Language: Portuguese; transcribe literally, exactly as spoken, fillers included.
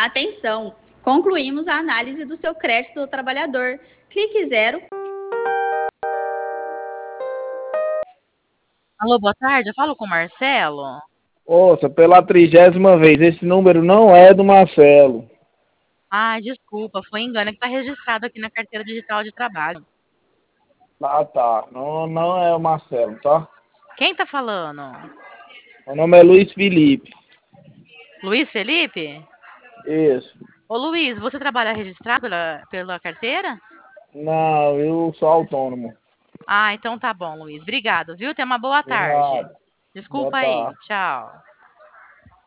Atenção! Concluímos a análise do seu crédito do trabalhador. Clique zero. Alô, boa tarde, eu falo com o Marcelo? Ouça, pela trigésima vez, esse número não é do Marcelo. Ah, desculpa, foi engano, é que tá registrado aqui na carteira digital de trabalho. Ah, tá. Não, não é o Marcelo, tá? Quem tá falando? Meu nome é Luiz Felipe. Luiz Felipe? Isso. Ô Luiz, você trabalha registrado pela, pela carteira? Não, eu sou autônomo. Ah, então tá bom, Luiz. Obrigado, viu? Tenha uma boa De tarde. nada. Boa Desculpa aí. tarde. Tchau.